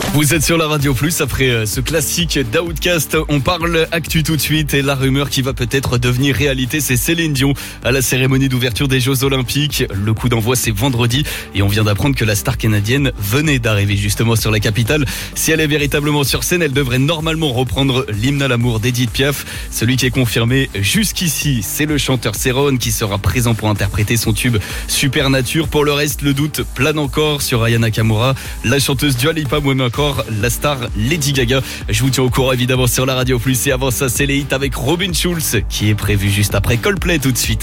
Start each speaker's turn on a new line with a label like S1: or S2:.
S1: Vous êtes sur la Radio Plus après ce classique d'Outcast. On parle actu tout de suite et la rumeur qui va peut-être devenir réalité, c'est Céline Dion à la cérémonie d'ouverture des Jeux Olympiques. Le coup d'envoi, c'est vendredi et on vient d'apprendre que la star canadienne venait d'arriver justement sur la capitale. Si elle est véritablement sur scène, elle devrait normalement reprendre l'hymne à l'amour d'Edith Piaf. Celui qui est confirmé jusqu'ici, c'est le chanteur Céron qui sera présent pour interpréter son tube Supernature. Pour le reste, le doute plane encore sur Aya Nakamura, la chanteuse Dua Lipa, ou même encore la star Lady Gaga. Je vous tiens au courant évidemment sur la Radio Plus et avant ça, c'est les hits avec Robin Schulz qui est prévu juste après Coldplay tout de suite.